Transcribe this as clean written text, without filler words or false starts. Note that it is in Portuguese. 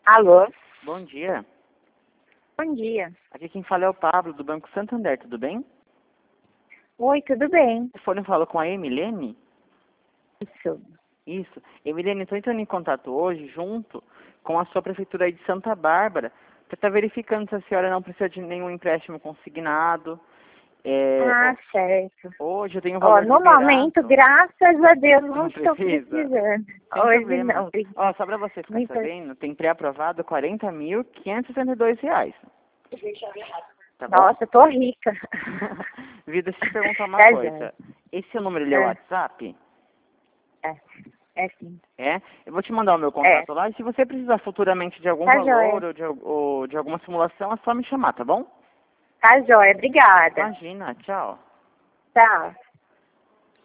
Alô? Bom dia. Bom dia. Aqui quem fala é o Pablo, do Banco Santander, tudo bem? Oi, tudo bem? O telefone fala com a Emilene? Isso. Isso. Emilene, estou entrando em contato hoje, junto com a sua prefeitura aí de Santa Bárbara, para estar verificando se a senhora não precisa de nenhum empréstimo consignado. Certo. Hoje eu tenho um Ó, valor no liberado. momento, graças a Deus, não estou precisa? precisando. Sem Hoje problema. não. Ó, só para você ficar Muito... sabendo, tem pré-aprovado R$ 40.562. Tá bom? Nossa, tô rica. Vida, deixa eu te perguntar uma Tá coisa. joia. Esse seu número, ele é o WhatsApp? É sim. É? Eu vou te mandar o meu contato lá. E se você precisar futuramente de algum Tá valor joia. ou de alguma simulação, é só me chamar, tá bom? Tá joia, obrigada. Imagina, tchau. Tchau.